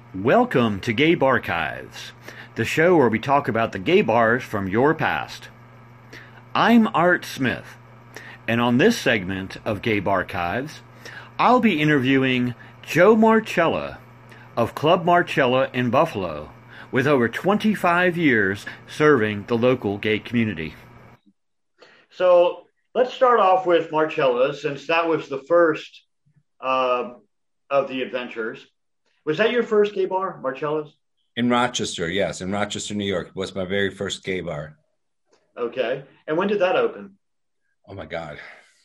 Welcome to Gay Barchives, the show where we talk about the gay bars from your past. I'm Art Smith, and on this segment of Gay Barchives, I'll be interviewing Joe Marcella of Club Marcella in Buffalo, with over 25 years serving the local gay community. So let's start off with Marcella, since that was the first uh, of the adventures. Was that your first gay bar, Marcella's? In Rochester, yes, in Rochester, New York, was my very first gay bar. Okay. And when did that open? Oh my God.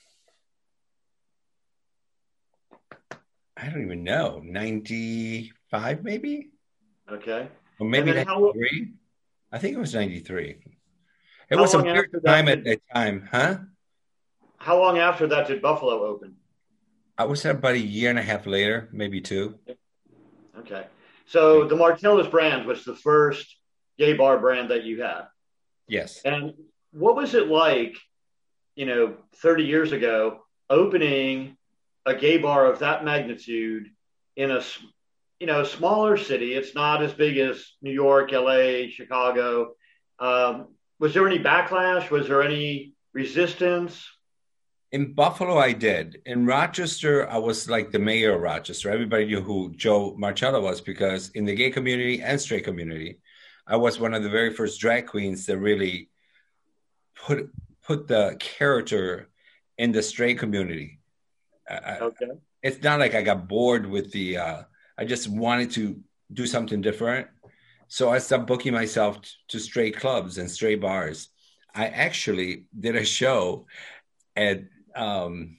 I don't even know. 95 maybe? Okay. Or And maybe then how 93? I think it was 93. It how was a long weird after that time at did that time, huh? how long after that did Buffalo open? I was there about a year and a half later, maybe two. Okay. So the Marcella's brand was the first gay bar brand that you had. Yes. And what was it like, 30 years ago, opening a gay bar of that magnitude in a smaller city? It's not as big as New York, LA, Chicago. Was there any backlash? Was there any resistance? In Buffalo, I did. In Rochester, I was like the mayor of Rochester. Everybody knew who Joe Marcella was because in the gay community and straight community, I was one of the very first drag queens that really put put the character in the straight community. Okay. It's not like I got bored with the. I just wanted to do something different, so I stopped booking myself to straight clubs and straight bars. I actually did a show at um,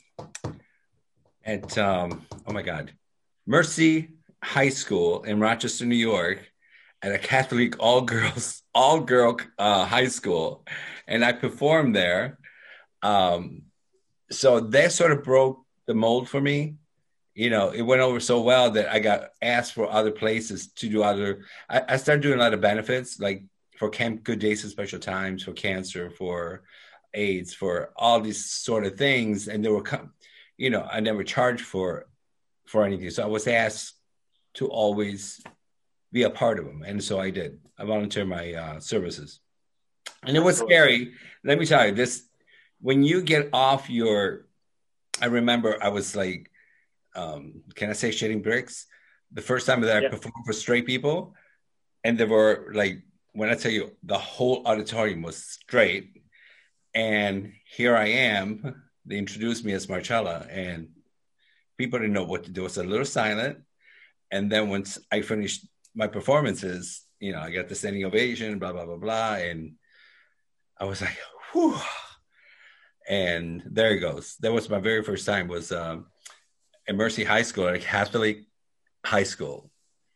oh my God, Mercy High School in Rochester, New York, at a Catholic all girl high school, and I performed there. Um, so that sort of broke the mold for me. It went over so well that I got asked for other places to do other. I started doing a lot of benefits, like for Camp Good Days and Special Times, for cancer, for AIDS, for all these sort of things, and they were, I never charged for anything, so I was asked to always be a part of them, and so I did. I volunteered my services, and it was Excellent. scary. Let me tell you this: when you get off your, I remember I was like, can I say shitting bricks? The first time that I Yeah. performed for straight people, and there were like, when I tell you, the whole auditorium was straight, and here I am. They introduced me as Marcella, and people didn't know what to do. It was a little silent, and then once I finished my performances, I got the standing ovation, blah blah blah blah, and I was like, whew. And there it goes. That was my very first time. Was at Mercy High School, at a Catholic high school.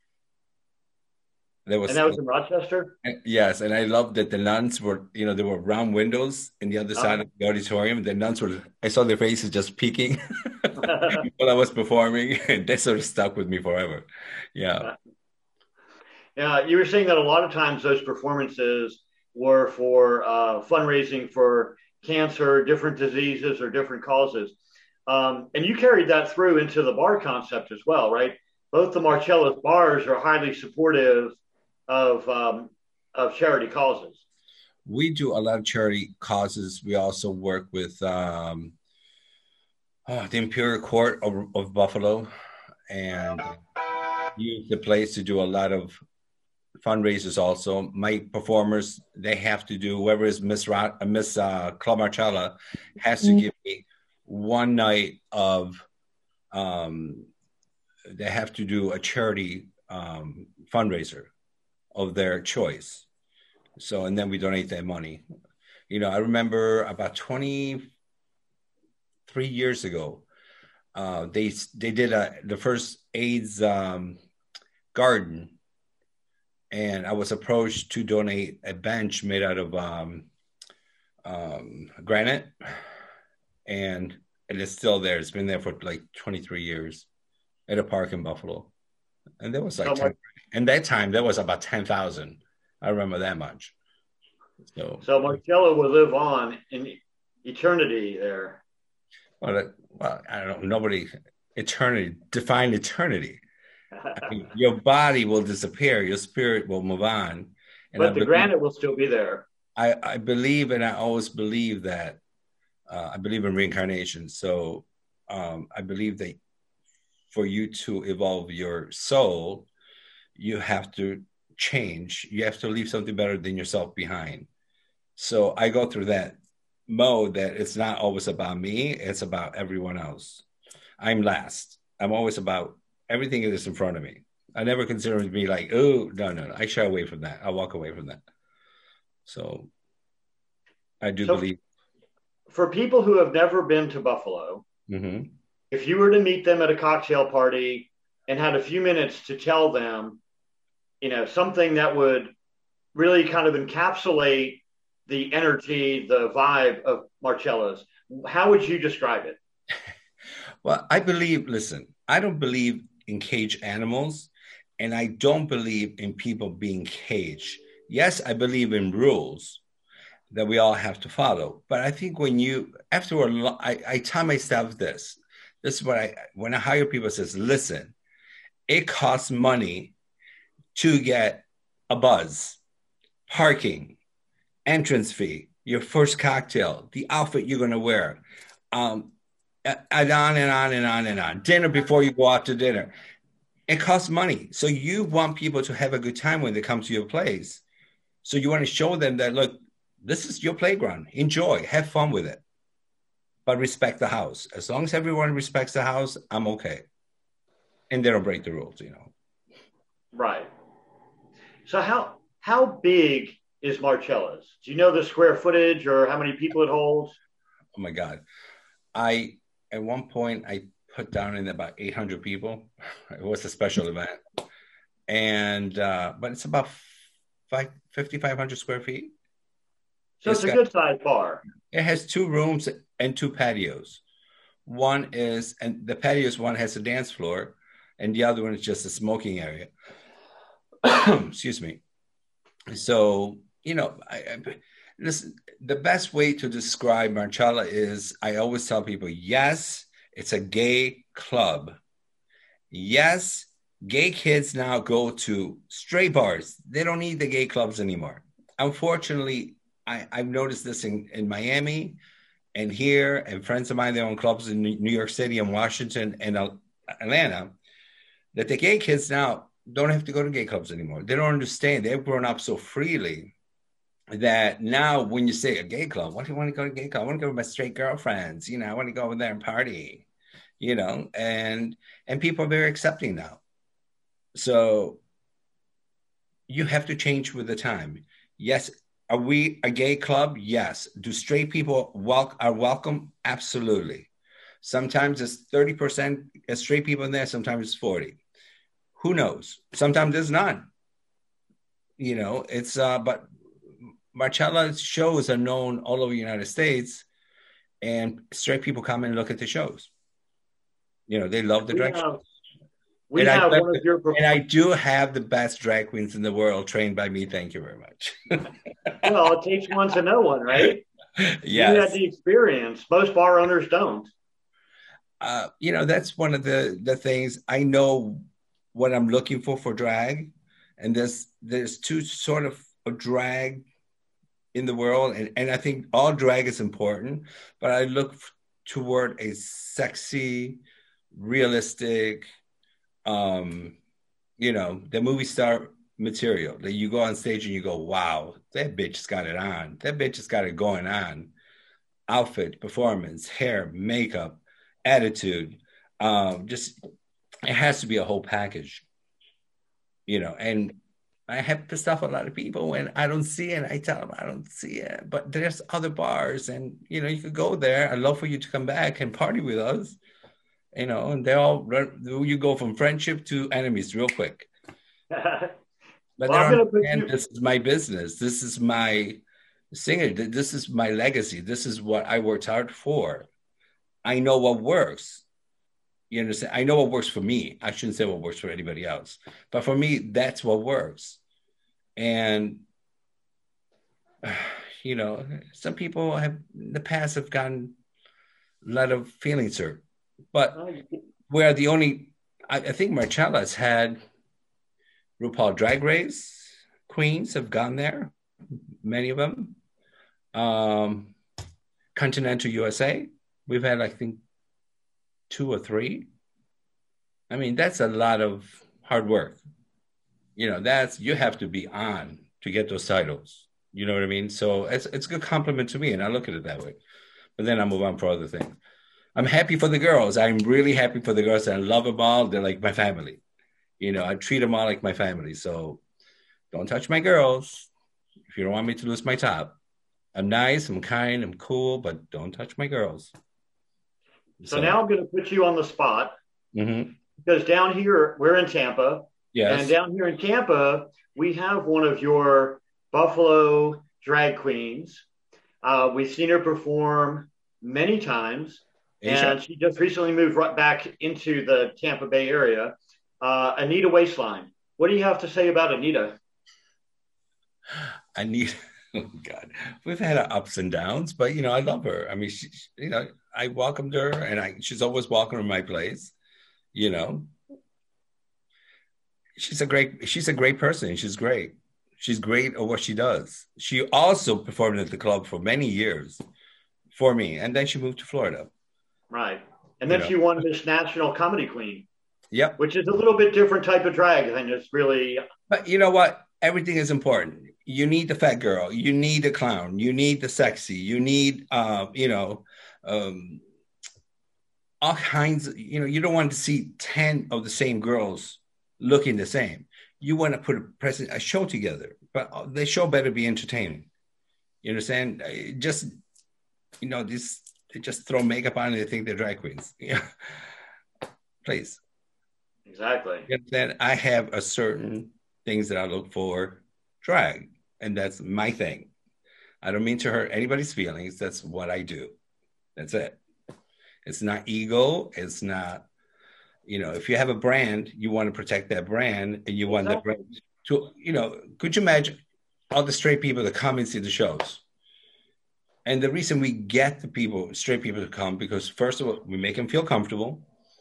There And was that was in Rochester? yes, and I loved that the nuns were, there were round windows in the other side of Uh-huh. the auditorium. The nuns were, I saw their faces just peeking while I was performing, and that sort of stuck with me forever. Yeah. Yeah, you were saying that a lot of times those performances were for fundraising for cancer, different diseases, or different causes. And you carried that through into the bar concept as well, right? Both the Marcella's bars are highly supportive of charity causes. We do a lot of charity causes. We also work with the Imperial Court of Buffalo and use the place to do a lot of fundraisers also. My performers, they have to do, whoever is Miss Club Marcella has to give me one night of, um, they have to do a charity fundraiser of their choice. So, and then we donate that money. I remember about 23 years ago, they did the first AIDS garden, and I was approached to donate a bench made out of granite, and it is still there. It's been there for like 23 years at a park in Buffalo, and there was like So, 10. And that time there was about 10,000. I remember that much. So, so Marcella will live on in eternity there. well, I don't know. Nobody eternity define eternity. I mean, your body will disappear, your spirit will move on. And But the granite will still be there. I believe, and I always believe that I believe in reincarnation. So I believe that for you to evolve your soul, you have to change. You have to leave something better than yourself behind. So I go through that mode that it's not always about me, it's about everyone else. I'm last. I'm always about everything that is in front of me. I never consider it to be like, oh, no, no, no. I shy away from that. I walk away from that. So I do So believe. for people who have never been to Buffalo, Mhm. if you were to meet them at a cocktail party and had a few minutes to tell them, something that would really kind of encapsulate the energy, the vibe of Marcello's, how would you describe it? Well, I believe, listen, I don't believe in caged animals, and I don't believe in people being caged. Yes, I believe in rules that we all have to follow. But I think when you, after a lot, I tell myself this. This is what when I hire people, says, listen, it costs money to get a buzz, parking, entrance fee, your first cocktail, the outfit you're going to wear, um, and on and on and on and on. Dinner before you go out to dinner. It costs money. So you want people to have a good time when they come to your place. So you want to show them that, look, this is your playground. Enjoy, have fun with it, but respect the house. As long as everyone respects the house, I'm okay. And they don't break the rules. Right. So how big is Marcello's? Do you know the square footage or how many people it holds? Oh my God. I, at one point, I put down in about 800 people. It was a special event. But it's about 5,500 square feet. So It's it's a got, good sized bar. it has 2 rooms and 2 patios. And the patios, one has a dance floor, and the other one is just a smoking area. Excuse me. So, listen, the best way to describe Marcella is I always tell people, yes, it's a gay club. Yes, gay kids now go to straight bars. They don't need the gay clubs anymore. Unfortunately, I've noticed this in Miami and here, and friends of mine, they own clubs in New York City and Washington and Atlanta, that the gay kids now don't have to go to gay clubs anymore. They don't understand. They've grown up so freely that now when you say a gay club, what do you want to go to a gay club? I want to go with my straight girlfriends. I want to go over there and party, and people are very accepting now. So you have to change with the time. Yes. Are we a gay club? Yes. Do straight people are welcome? Absolutely. Sometimes it's 30% straight people in there. Sometimes it's 40. Who knows? Sometimes there's none. But Marcella's shows are known all over the United States, and straight people come and look at the shows. They love the We drag have shows. we And I have one of your and I do have the best drag queens in the world trained by me. Thank you very much. well, it takes one to know one, right? You had Yes. the experience. Most bar owners don't. That's one of the things I know what I'm looking for drag. And there's two sort of a drag in the world. And I think all drag is important, but I look toward a sexy, realistic, the movie star material that you go on stage and you go, wow, that bitch got it on. That bitch has got it going on. Outfit, performance, hair, makeup, attitude. Just it has to be a whole package, and I have pissed off a lot of people when I don't see it. I tell them I don't see it, but there's other bars, and you could go there. I'd love for you to come back and party with us. And you go from friendship to enemies real quick. well, But they I'm don't going to put understand you. this is my business. This is my singer. This is my legacy. This is what I worked hard for. I know what works. You understand? I know what works for me. I shouldn't say what works for anybody else. But for me, that's what works. And some people have in the past have gotten a lot of feelings hurt. But we're the only I think Marcella's had RuPaul Drag Race queens have gone there, many of them. Um, Continental USA, we've had, I think, two or three. I mean, that's a lot of hard work. You have to be on to get those titles. You know what I mean? So it's a good compliment to me, and I look at it that way. But then I move on for other things. I'm happy for the girls. I'm really happy for the girls. I love them all. They're like my family. I treat them all like my family. So don't touch my girls if you don't want me to lose my top. I'm nice, I'm kind, I'm cool, but don't touch my girls. So now I'm going to put you on the spot mm-hmm. because down here, we're in Tampa. Yes. And down here in Tampa, we have one of your Buffalo drag queens. We've seen her perform many times. Asia. And she just recently moved right back into the Tampa Bay area. Anita Waistline. What do you have to say about Anita? Anita, oh God, we've had our ups and downs, but I love her. I mean, I welcomed her, and she's always welcome in my place. She's a great person. She's great. She's great at what she does. She also performed at the club for many years for me, and then she moved to Florida. Right, and then she won this National Comedy Queen. Yep. Which is a little bit different type of drag than just really. But you know what? Everything is important. You need the fat girl. You need the clown. You need the sexy. You need, all kinds. You don't want to see 10 of the same girls looking the same. You want to put a show together, but the show better be entertaining. You understand? They just throw makeup on and they think they're drag queens. Yeah, please. Exactly. Then I have a certain things that I look for drag, and that's my thing. I don't mean to hurt anybody's feelings. That's what I do. That's it. It's not ego. It's not, if you have a brand, you want to protect that brand, and you want that brand to, could you imagine all the straight people that come and see the shows? And the reason we get the straight people to come, because first of all, we make them feel comfortable.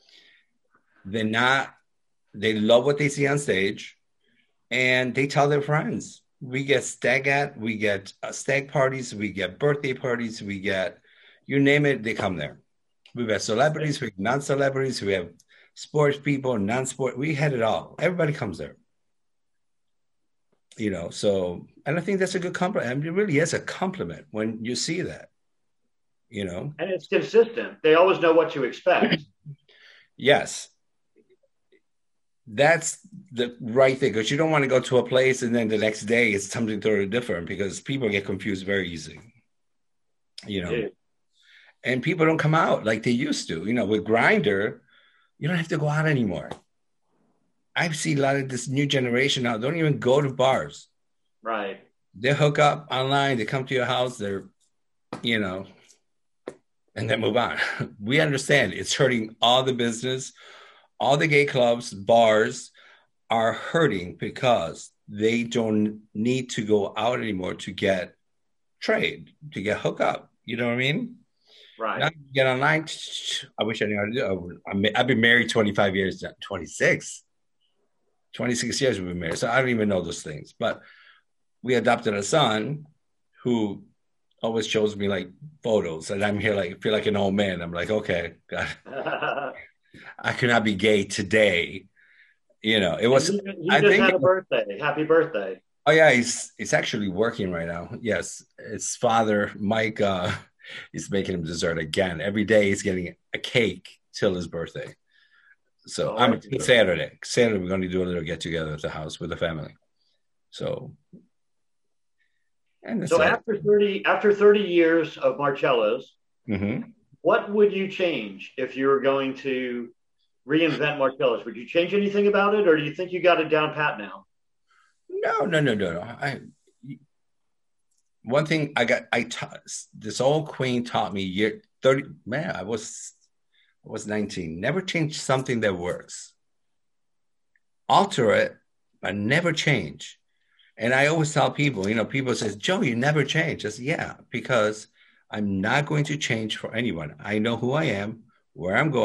They love what they see on stage, and they tell their friends. We get we get stag parties, we get birthday parties, we get, you name it, they come there. We've had celebrities, we have non-celebrities, we have sports people, non-sport, we had it all. Everybody comes there. So, and I think that's a good compliment. I mean, it really is a compliment when you see that, And it's consistent. They always know what to expect. Yes. That's the right thing, because you don't want to go to a place and then the next day it's something totally different, because people get confused very easy, Yeah. And people don't come out like they used to. With Grindr, you don't have to go out anymore. I've seen a lot of this new generation now don't even go to bars. Right. They hook up online, they come to your house, they're, and then move on. We understand it's hurting all the business. All the gay clubs, bars are hurting because they don't need to go out anymore to get trade, to get hooked up. You know what I mean? Right. Now you get online. I wish I knew how to do it. I've been married 25 years, 26 years we've been married. So I don't even know those things. But we adopted a son who always shows me like photos, and I'm here like, feel like an old man. I'm like, okay, God. I could not be gay today. It was. He just had a birthday. Happy birthday! Oh yeah, he's actually working right now. Yes, his father, Mike, he's making him dessert again. Every day he's getting a cake till his birthday. So Saturday. Saturday we're going to do a little get together at the house with the family. So. So after 30 years of Marcello's. Mm-hmm. What would you change if you were going to reinvent Marcello's? Would you change anything about it, or do you think you got it down pat now? No. One thing this old queen taught me 30. Man, I was 19. Never change something that works. Alter it, but never change. And I always tell people, people say, Joe, you never change. I say, yeah, because I'm not going to change for anyone. I know who I am, where I'm going,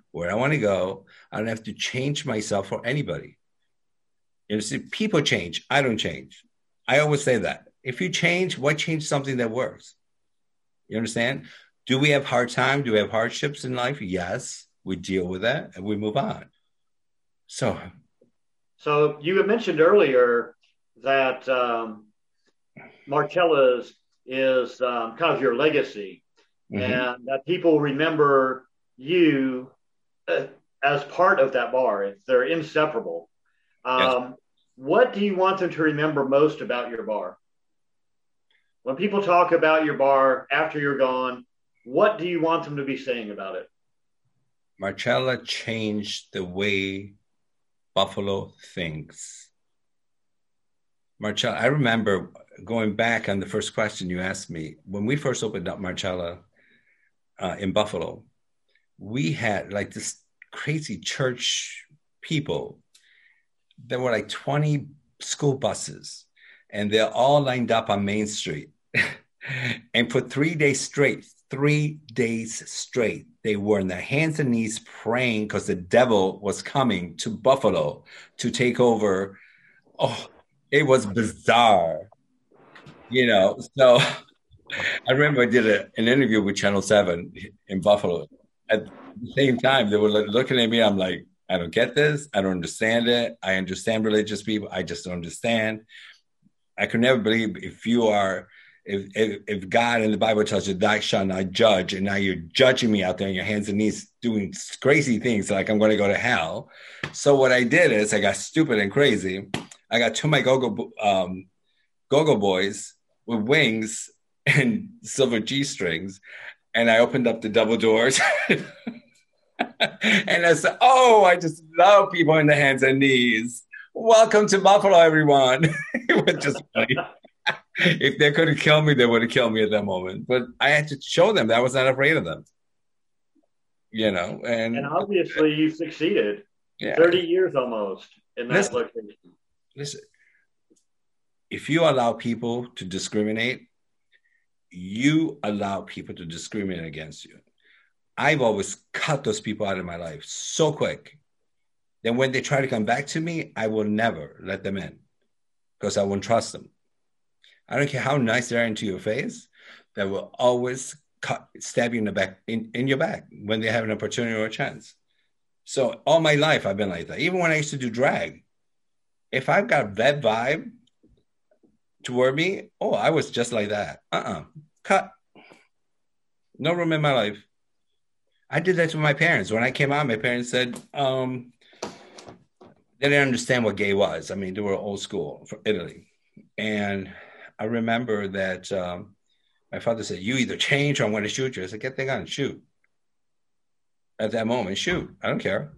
where I want to go. I don't have to change myself for anybody. You see, people change. I don't change. I always say that. If you change, why change something that works? You understand? Do we have hard time? Do we have hardships in life? Yes, we deal with that and we move on. So, So you had mentioned earlier that Marcella's is kind of your legacy, mhm. and that people remember you uh, as part of that bar. They're inseparable. Yes, Um, what do you want them to remember most about your bar? When people talk about your bar after you're gone, what do you want them to be saying about it? Marcella changed the way Buffalo thinks. Marcella, I remember going back on the first question you asked me when we first opened up Marcella in Buffalo. We had like this crazy church people. There were like 20 school buses, and they're all lined up on Main Street. And for 3 days straight, 3 days straight, they were on their hands and knees praying because the devil was coming to Buffalo to take over. Oh, it was bizarre, you know. So I remember I did an interview with Channel 7 in Buffalo. At the same time, they were looking at me. I'm like, I don't get this. I don't understand it. I understand religious people. I just don't understand. I could never believe if God in the Bible tells you, thou shalt not judge, and now you're judging me out there on your hands and knees doing crazy things like I'm going to go to hell. So what I did is I got stupid and crazy. I got two of my go-go boys with wings and silver G strings, and I opened up the double doors. And I said, "Oh, I just love people in the hands and knees. Welcome to Buffalo, everyone." It was just funny. If they could have killed me, they would have killed me at that moment. But I had to show them that I was not afraid of them, you know. And And obviously, you succeeded. yeah, 30 years almost in that listen, location. listen. If you allow people to discriminate, you allow people to discriminate against you. I've always cut those people out of my life so quick. Then when they try to come back to me, I will never let them in because I won't trust them. I don't care how nice they are into your face, they will always stab you in the back, in your back when they have an opportunity or a chance. So all my life I've been like that. Even when I used to do drag, if I've got that vibe toward me, oh, I was just like that. Cut. No room in my life. I did that to my parents. When I came out, my parents said, they didn't understand what gay was. I mean, they were old school from Italy. And I remember that my father said, "You either change or I'm going to shoot you." I said, "Get the gun, shoot." At that moment, shoot. I don't care.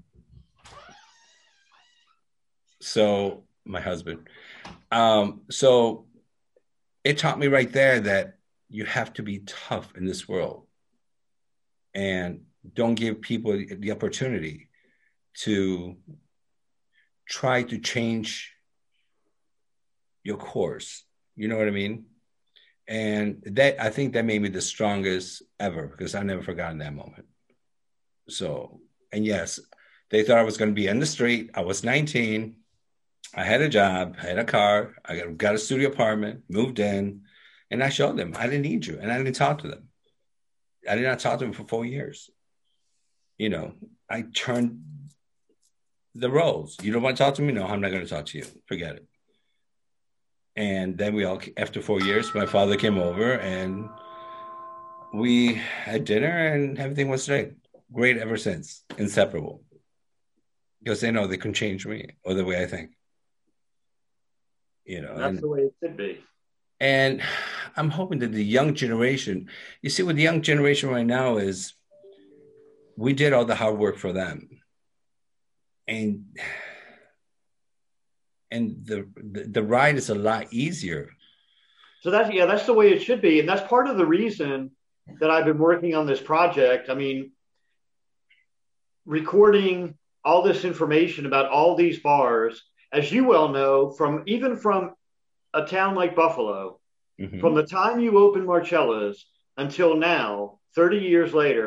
So my husband. So it taught me right there that you have to be tough in this world and don't give people the opportunity to try to change your course. You know what I mean? And that I think that made me the strongest ever because I never forgotten that moment. So, and yes, they thought I was going to be in the street. I was 19. I had a job, I had a car, I got a studio apartment, moved in, and I showed them I didn't need you. And I didn't talk to them. I did not talk to them for 4 years. You know, I turned the roles. You don't want to talk to me? No, I'm not going to talk to you. Forget it. And then after 4 years, my father came over and we had dinner and everything was great ever since, inseparable. Because they know they can change me or the way I think, you know. And that's the way it should be. And I'm hoping that the young generation, you see, what the young generation right now is, we did all the hard work for them, and the ride is a lot easier. So that's the way it should be. And that's part of the reason that I've been working on this project. I mean, recording all this information about all these bars, as you well know, from a town like Buffalo, from Mm-hmm. the time you opened Marcella's until now, 30 years later,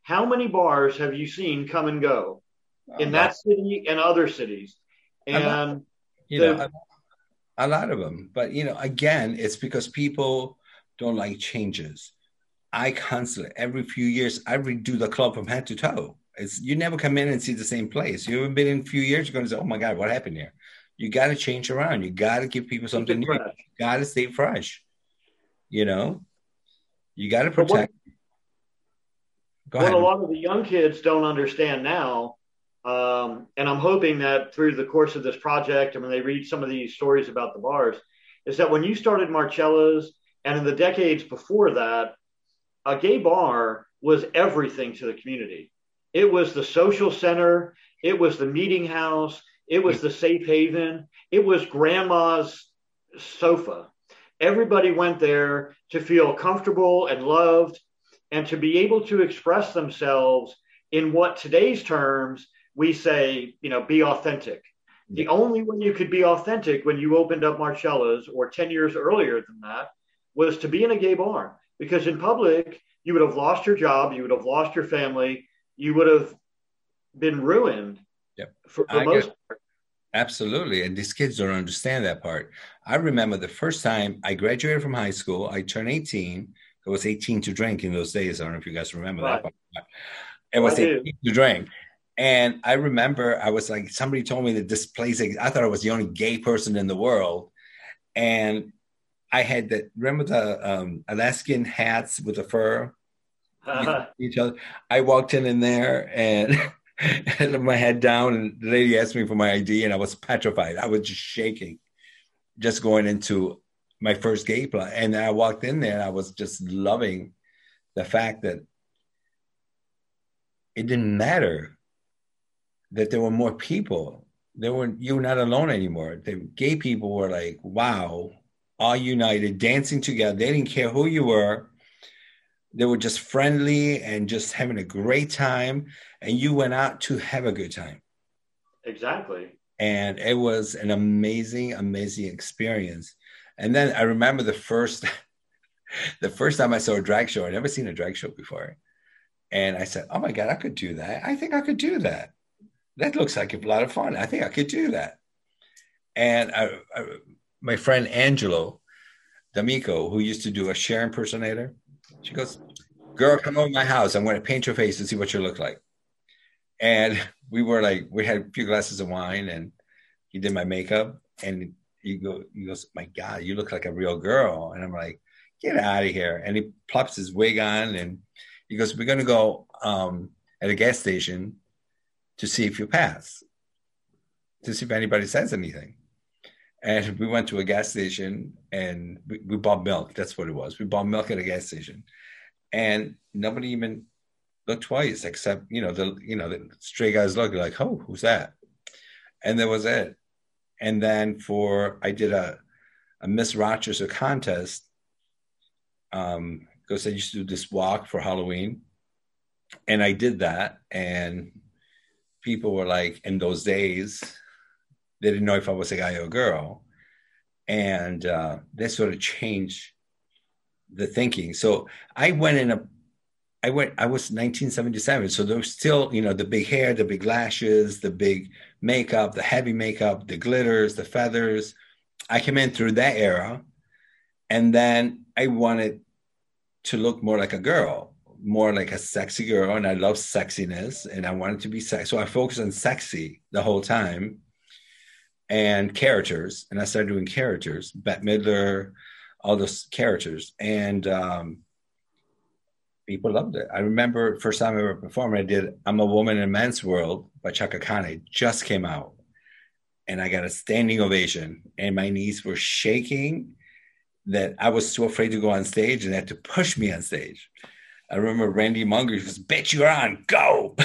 how many bars have you seen come and go A in lot, that city and other cities? a lot, And you know, the a lot of them. But again, it's because people don't like changes. I constantly, every few years, I redo the club from head to toe. It's you never come in and see the same place. You haven't been in a few years, you're going to say, "Oh my God, what happened here?" You got to change around. You got to give people keep something it new. You fresh. got to stay fresh. You know, you got to But protect. Go what a ahead. lot of the young kids don't understand now, and I'm hoping that through the course of this project, and when they read some of these stories about the bars, is that when you started Marcello's, and in the decades before that, a gay bar was everything to the community. It was the social center, it was the meeting house, it was the safe haven, it was grandma's sofa. Everybody went there to feel comfortable and loved and to be able to express themselves in what today's terms we say, be authentic. Yeah, The only way you could be authentic when you opened up Marcella's or 10 years earlier than that was to be in a gay bar because in public, you would have lost your job, you would have lost your family, you would have been ruined yeah. for the I get most part. absolutely, and these kids don't understand that part. I remember the first time I graduated from high school. I turned 18. It was 18 to drink in those days. I don't know if you guys remember that Right. part. It Oh, I was do. 18 to drink. And I remember I was like, somebody told me that this place, I thought I was the only gay person in the world. And I had that, remember the Alaskan hats with the fur? You could see each other. I walked in there and had my head down, and the lady asked me for my ID, and I was petrified. I was just shaking, just going into my first gay club. And I walked in there, and I was just loving the fact that it didn't matter that there were more people. You were not alone anymore. The gay people were like, wow, all united, dancing together. They didn't care who you were. They were just friendly and just having a great time. And you went out to have a good time. Exactly. And it was an amazing, amazing experience. And then I remember the first time I saw a drag show. I'd never seen a drag show before. And I said, oh my God, I could do that. I think I could do that. That looks like a lot of fun. I think I could do that. And my friend Angelo D'Amico, who used to do a Cher impersonator, she goes, girl, come over to my house. I'm going to paint your face to see what you look like. And we had a few glasses of wine and he did my makeup and he goes, my God, you look like a real girl. And I'm like, get out of here. And he plops his wig on and he goes, we're going to go at a gas station to see if you pass, to see if anybody says anything. And we went to a gas station and we bought milk. That's what it was. We bought milk at a gas station. And nobody even looked twice, except the stray guys looked like, oh, who's that? And that was it. And then I did a Miss Rochester contest because I used to do this walk for Halloween, and I did that, and people were like, in those days, they didn't know if I was a guy or a girl, and that sort of changed the thinking. So I was 1977. So there was still, the big hair, the big lashes, the big makeup, the heavy makeup, the glitters, the feathers. I came in through that era. And then I wanted to look more like a girl, more like a sexy girl. And I love sexiness and I wanted to be sexy. So I focused on sexy the whole time and characters. And I started doing characters, Bette Midler, all those characters. And, people loved it. I remember first time I ever performed, I did I'm a Woman in a Man's World by Chaka Khan. It just came out. And I got a standing ovation. And my knees were shaking that I was so afraid to go on stage and they had to push me on stage. I remember Randy Munger goes, bitch, you're on, go.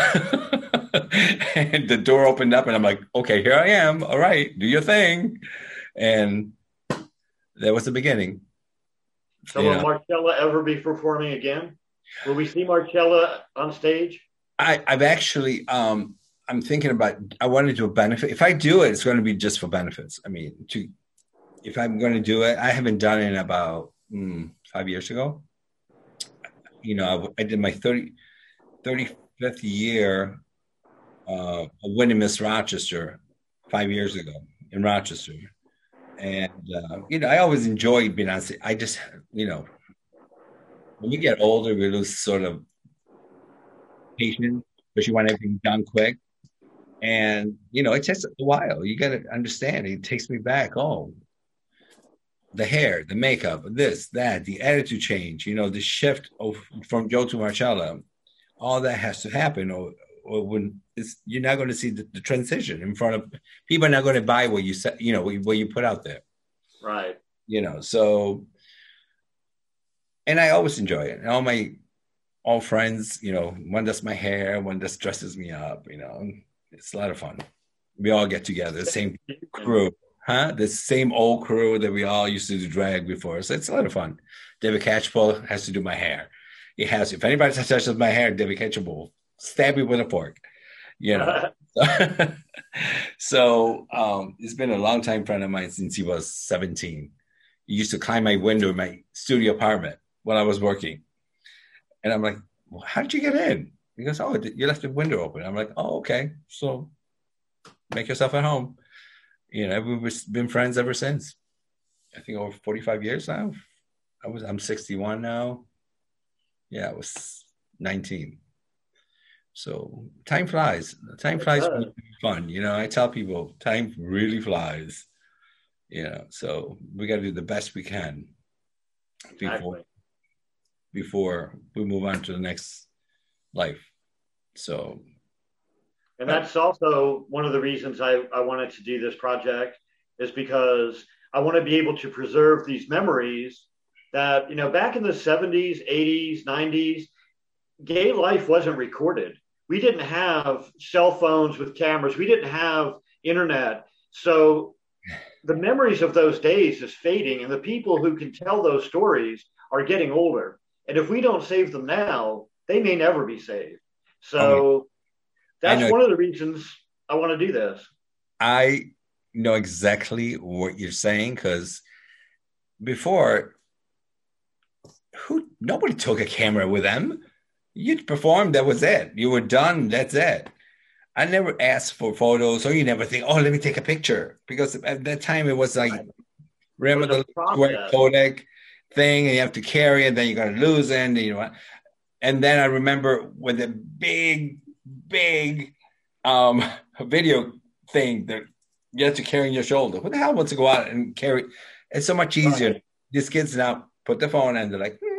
And the door opened up and I'm like, okay, here I am. All right, do your thing. And that was the beginning. So will Marcella ever be performing again? Will we see Marcella on stage? I've actually, I'm thinking about, I want to do a benefit. If I do it, it's going to be just for benefits. I mean, if I'm going to do it, I haven't done it in about 5 years ago. I did my 35th year of winning Miss Rochester 5 years ago in Rochester. And, I always enjoyed being on stage. I just, when you get older, we lose sort of patience because you want everything done quick. And, it takes a while. You got to understand. It takes me back. Oh, the hair, the makeup, this, that, the attitude change, the shift from Joe to Marcella, all that has to happen. Or when you're not going to see the transition in front of people are not going to buy what you said, what you put out there. Right. So, and I always enjoy it. And all friends, one does my hair, one just dresses me up, it's a lot of fun. We all get together, the same crew, the same old crew that we all used to do drag before. So it's a lot of fun. David Catchpole has to do my hair. If anybody touches my hair, David Catchpole will stab me with a fork, So it's been a long time friend of mine since he was 17. He used to climb my window in my studio apartment when I was working. And I'm like, well, how did you get in? He goes, oh, you left the window open. I'm like, oh, okay. So make yourself at home. We've been friends ever since. I think over 45 years now. I'm 61 now. Yeah, I was 19. So time flies. Time flies when it's fun. I tell people time really flies. So we got to do the best we can before we move on to the next life. So, and that's also one of the reasons I wanted to do this project, is because I want to be able to preserve these memories that, back in the 70s, 80s, 90s, gay life wasn't recorded. We didn't have cell phones with cameras. We didn't have internet. So the memories of those days is fading, and the people who can tell those stories are getting older. And if we don't save them now, they may never be saved. So that's one of the reasons I want to do this. I know exactly what you're saying, because before, nobody took a camera with them. You'd perform, that was it. You were done, that's it. I never asked for photos, or you never think, oh, let me take a picture. Because at that time, it was like, remember the Kodak thing, and you have to carry it, then you're going to lose it, and then I remember when the big video thing that you have to carry on your shoulder. Who the hell wants to go out and carry? It's so much easier. Right. These kids now put the phone and they're like,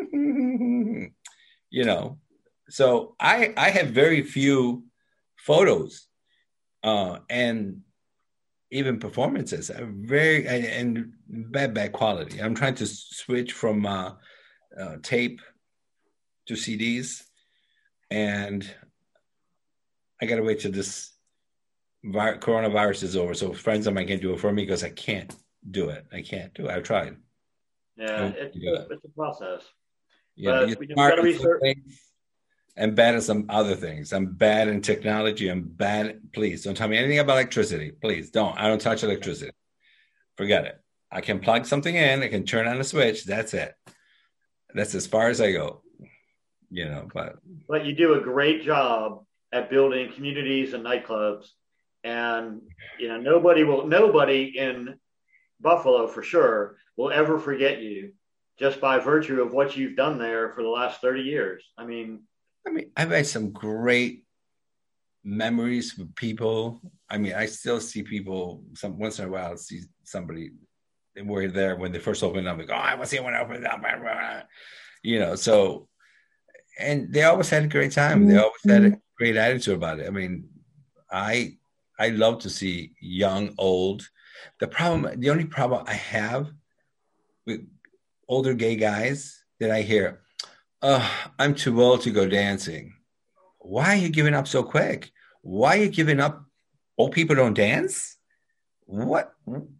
So I have very few photos, and even performances are very and bad quality. I'm trying to switch from tape to CDs, and I gotta wait till this coronavirus is over, so friends of mine can do it for me, because I can't do it. I've tried. Yeah, it's a process. Yeah, but we just gotta research. I'm bad at some other things. I'm bad in technology. I'm bad. Please don't tell me anything about electricity. Please don't. I don't touch electricity. Forget it. I can plug something in. I can turn on a switch. That's it. That's as far as I go. But you do a great job at building communities and nightclubs, and nobody in Buffalo for sure will ever forget you, just by virtue of what you've done there for the last 30 years. I mean, I've had some great memories with people. I still see people once in a while. See somebody, they were there when they first opened up. Like, oh, I was here when I opened up. So, and they always had a great time. They always had a great attitude about it. I love to see young, old. The only problem I have with older gay guys that I hear, I'm too old to go dancing. Why are you giving up so quick? Why are you giving up? Old people don't dance? What?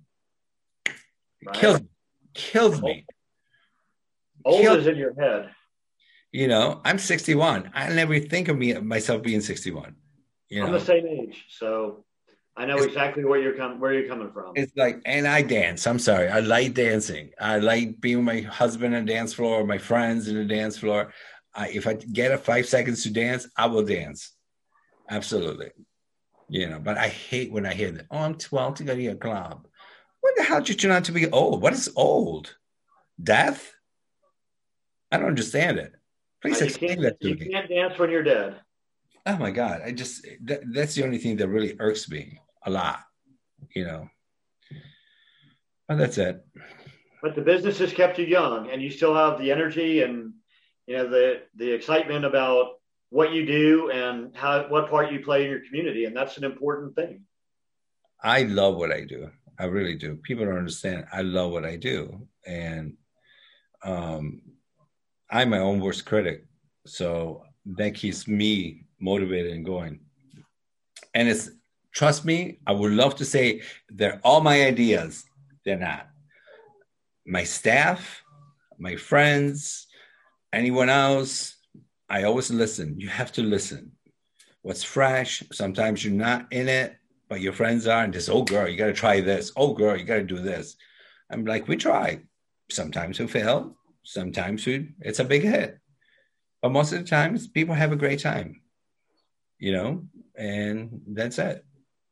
Right. Kills me. Old is in your head. I'm 61. I never think of myself being 61. I'm the same age, so I know exactly where you're coming from. It's like, and I dance. I'm sorry. I like dancing. I like being with my husband on the dance floor, my friends in the dance floor. If I get a 5 seconds to dance, I will dance. Absolutely. But I hate when I hear that. Oh, I'm 12 to go to your club. When the hell did you turn out to be old? What is old? Death? I don't understand it. Please explain that to You me. can't dance when you're dead. Oh my God. That's the only thing that really irks me a lot, you know. But that's it. But the business has kept you young, and you still have the energy and the excitement about what you do and what part you play in your community, and that's an important thing. I love what I do. I really do. People don't understand. I love what I do. And um, I'm my own worst critic. So that keeps me motivated and going. And trust me, I would love to say they're all my ideas. They're not. My staff, my friends, anyone else, I always listen. You have to listen. What's fresh? Sometimes you're not in it, but your friends are, and just, oh girl, you got to try this. Oh girl, you got to do this. I'm like, we try. Sometimes we fail. Sometimes it's a big hit. But most of the times, people have a great time, and that's it.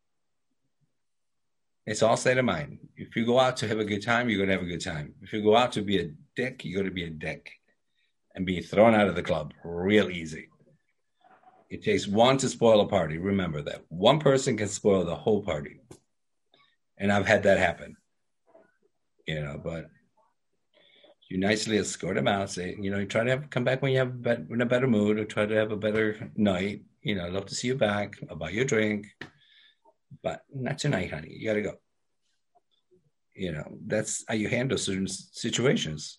It's all state of mind. If you go out to have a good time, you're going to have a good time. If you go out to be a dick, you're going to be a dick and be thrown out of the club real easy. It takes one to spoil a party. Remember that. One person can spoil the whole party. And I've had that happen, but you nicely escort them out. Say, you try to come back when you have in a better mood, or try to have a better night. I'd love to see you back. I'll buy you a drink. But not tonight, honey. You got to go. That's how you handle certain situations.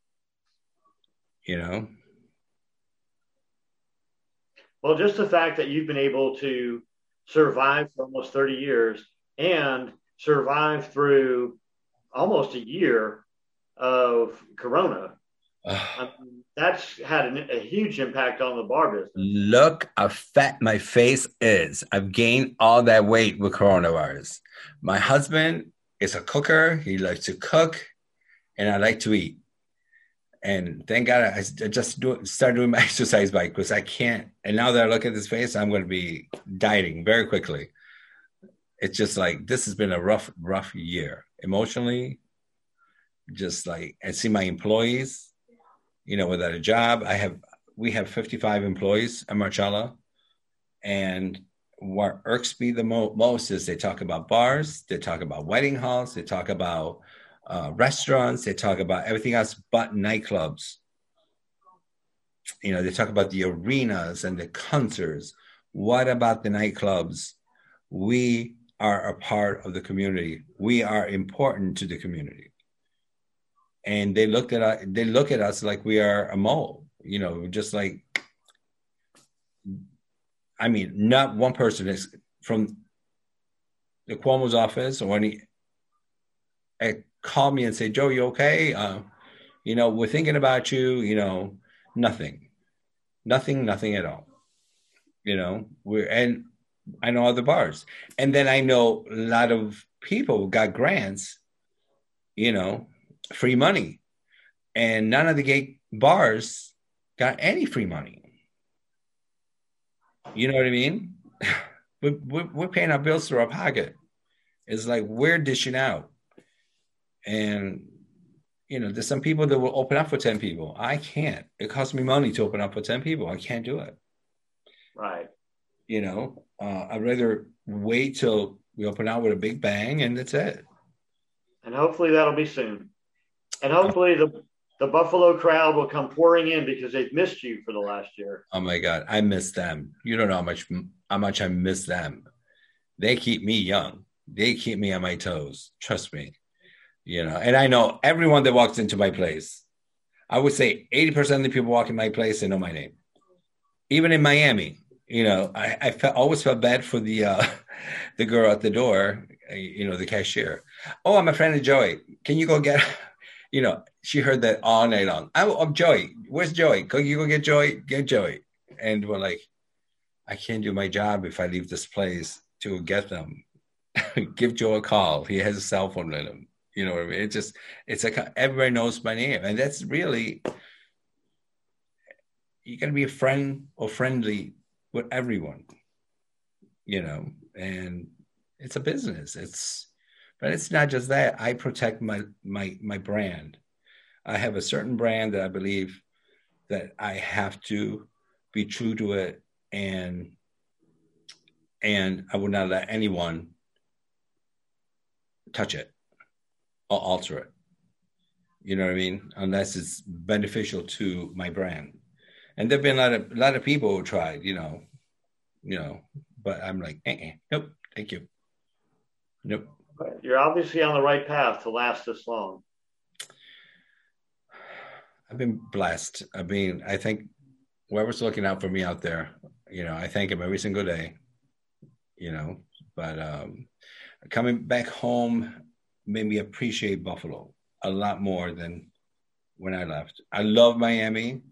Well, just the fact that you've been able to survive for almost 30 years and survive through almost a year of Corona, that's had a huge impact on the bar business. Look how fat my face is. I've gained all that weight with coronavirus. My husband is a cooker. He likes to cook, and I like to eat. And thank God I just started doing my exercise bike because I can't. And now that I look at this face, I'm going to be dieting very quickly. It's just like, this has been a rough year emotionally. Just like, I see my employees, without a job. We have 55 employees at Marcella. And what irks me the most is they talk about bars, they talk about wedding halls, they talk about restaurants, they talk about everything else but nightclubs. They talk about the arenas and the concerts. What about the nightclubs? We are a part of the community. We are important to the community. And they look at us like we are a mole, just like, I mean, not one person is from the Cuomo's office or any call me and say, Joe, you okay? We're thinking about you, nothing at all. And I know other bars. And then I know a lot of people got grants, free money. And none of the gay bars got any free money. You know what I mean? We're paying our bills through our pocket. It's like we're dishing out. And, there's some people that will open up for 10 people. I can't. It costs me money to open up for 10 people. I can't do it. Right. I'd rather wait till we open out with a big bang and that's it. And hopefully that'll be soon. And hopefully the Buffalo crowd will come pouring in because they've missed you for the last year. Oh my God, I miss them. You don't know how much I miss them. They keep me young. They keep me on my toes. Trust me. And I know everyone that walks into my place. I would say 80% of the people walking my place, they know my name. Even in Miami, I always felt bad for the girl at the door, the cashier. Oh, I'm a friend of Joey. Can you go get? She heard that all night long. I'm Joey. Where's Joey? Can you go get Joey? Get Joey. And we're like, I can't do my job if I leave this place to get them. Give Joe a call. He has a cell phone with him. You know what I mean? It's like everybody knows my name. And that's really, you got to be a friend or friendly with everyone, and it's a business. But it's not just that. I protect my brand. I have a certain brand that I believe that I have to be true to it, and I would not let anyone touch it or alter it. You know what I mean? Unless it's beneficial to my brand. And there've been a lot of people who tried, but I'm like, nope, thank you. Nope. You're obviously on the right path to last this long. I've been blessed. I think whoever's looking out for me out there, I thank him every single day, but coming back home made me appreciate Buffalo a lot more than when I left. I loved Miami.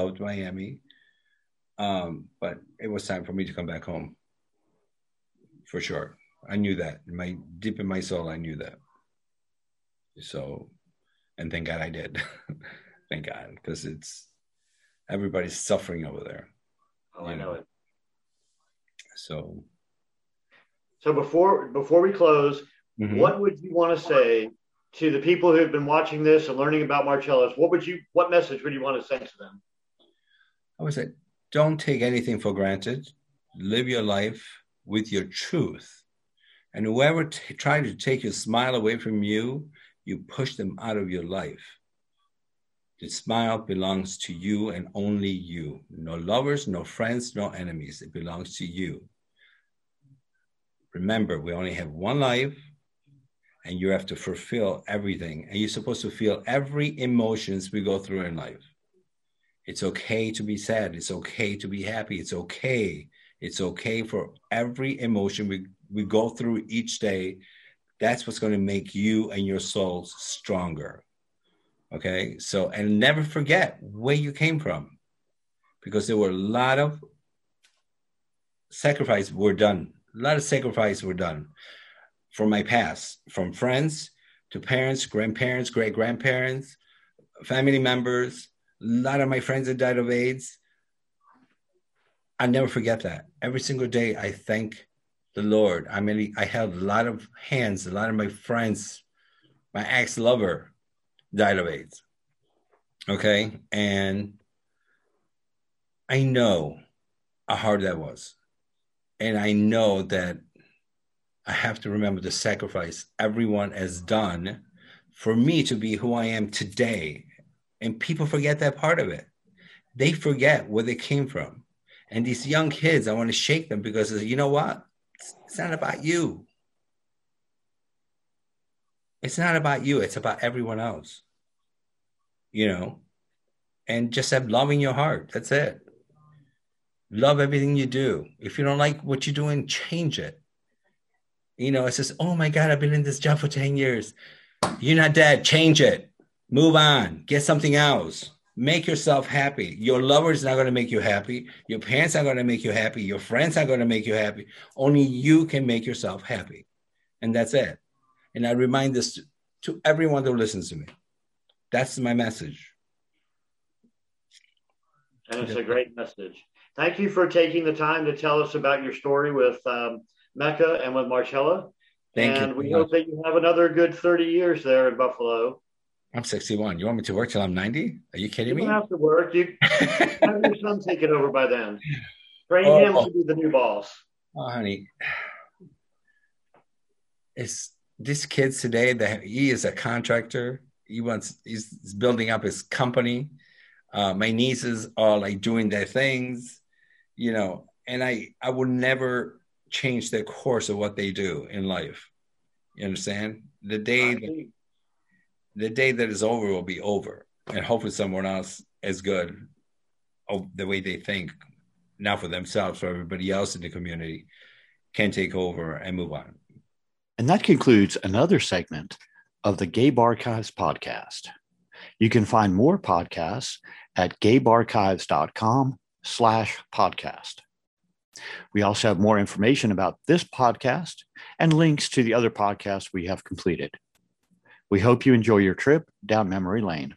But it was time for me to come back home. For sure. I knew that. Deep in my soul, I knew that. So, and thank God I did. Thank God, because everybody's suffering over there. Oh, I know it. So before we close, what would you want to say to the people who have been watching this and learning about Marcellus? What message would you want to send to them? I would say, don't take anything for granted. Live your life with your truth. And whoever tried to take your smile away from you, you push them out of your life. The smile belongs to you and only you. No lovers, no friends, no enemies. It belongs to you. Remember, we only have one life, and you have to fulfill everything. And you're supposed to feel every emotions we go through in life. It's okay to be sad. It's okay to be happy. It's okay. It's okay for every emotion we go through each day. That's what's going to make you and your souls stronger. Okay? So, and never forget where you came from, because there were a lot of sacrifices were done. A lot of sacrifices were done from my past, from friends to parents, grandparents, great-grandparents, family members. A lot of my friends that died of AIDS. I never forget that. Every single day, I thank the Lord. I held a lot of hands. A lot of my friends, my ex-lover died of AIDS. Okay? And I know how hard that was. And I know that I have to remember the sacrifice everyone has done for me to be who I am today. And people forget that part of it. They forget where they came from. And these young kids, I want to shake them, because you know what? It's not about you. It's not about you. It's about everyone else. And just have love in your heart. That's it. Love everything you do. If you don't like what you're doing, change it. It's just, oh my God, I've been in this job for 10 years. You're not dead. Change it. Move on. Get something else. Make yourself happy. Your lover is not going to make you happy. Your parents are going to make you happy. Your friends are going to make you happy. Only you can make yourself happy. And that's it. And I remind this to everyone that listens to me. That's my message. And it's a great message. Thank you for taking the time to tell us about your story with Mecca and with Marcella. Thank you. And we hope that you have another good 30 years there in Buffalo. I'm 61. You want me to work till I'm 90? Are you kidding me? You don't have to work. You have your son take it over by then. Train him to be the new boss. Oh, honey. It's these kids today that he is a contractor. He's building up his company. My nieces are like doing their things, and I would never change the course of what they do in life. You understand? The day that is over will be over, and hopefully someone else as good of the way they think, not for themselves, for everybody else in the community, can take over and move on. And that concludes another segment of the Gabe Archives podcast. You can find more podcasts at gabearchives.com/podcast. We also have more information about this podcast and links to the other podcasts we have completed. We hope you enjoy your trip down memory lane.